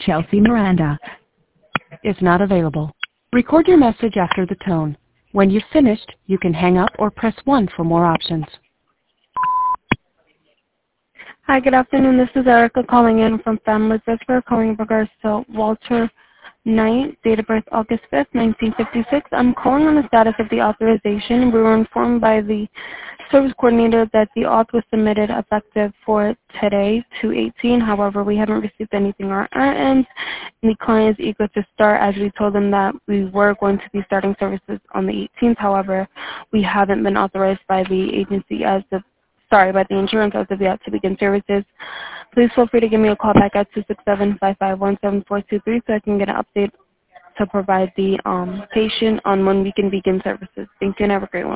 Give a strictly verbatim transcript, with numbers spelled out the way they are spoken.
Chelsea Miranda is not available. Record your message after the tone. When you've finished, you can hang up or press one for more options. Hi, good afternoon. This is Erica calling in from Family Whisper, calling in regards to Walter Knight, date of birth August fifth, nineteen fifty-six. I'm calling on the status of the authorization. We were informed by the service coordinator that the auth was submitted effective for today, two eighteen. However, we haven't received anything on our end. And the client is eager to start, as we told them that we were going to be starting services on the eighteenth. However, we haven't been authorized by the agency as of sorry, by the insurance as of yet to begin services. Please feel free to give me a call back at two six seven, five five one, seven four two three so I can get an update to provide the um, patient on when we can begin services. Thank you and have a great one.